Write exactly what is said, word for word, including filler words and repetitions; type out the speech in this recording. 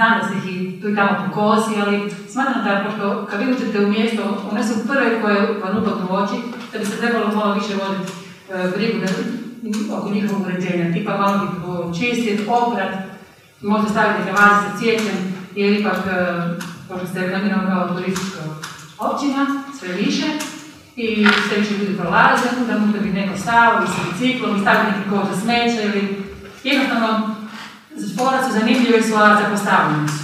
znam da se ih i tu i tamo pokosi, ali smatram da pošto kad vi uđete u mjesto, one su prve koje vam upadnu u oči, da bi se trebalo malo više voditi e, brigu da, oko njihovog uređenja, tipa malo bi čistiti, oprat, možda staviti neke vaze sa cvijećem, jer ipak, e, pošto ste reklamirano kao turistička općina, sve više, i sve više ljudi prolaze, da možda bi neko stao i sa biciklom i staviti neki koš za smeće ili jednostavno spora su zanimljive su, a zapostavljene su.